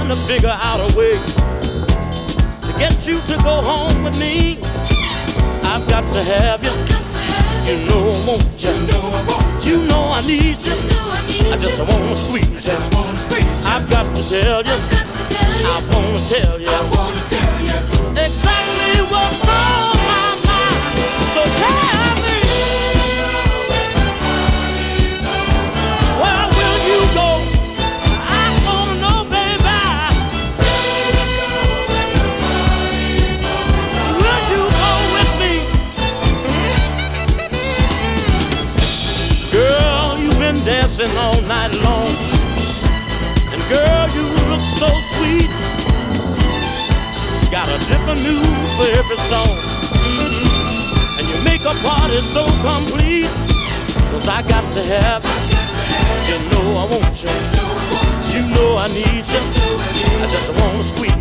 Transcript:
to figure out a way to get you to go home with me. I've got to have you. You know I want you. You know I need you. I just want to squeeze you. I've got to tell you. I want to tell you. Exactly what's on my mind. So tell me, where will you go? I want to know, baby. Will you go with me? Girl, you've been dancing all night long. And girl, you look so sweet. Got a different move for every song. And you make a party so complete. 'Cause I got to have you. You know I want you. You know I need you. I just want to squeeze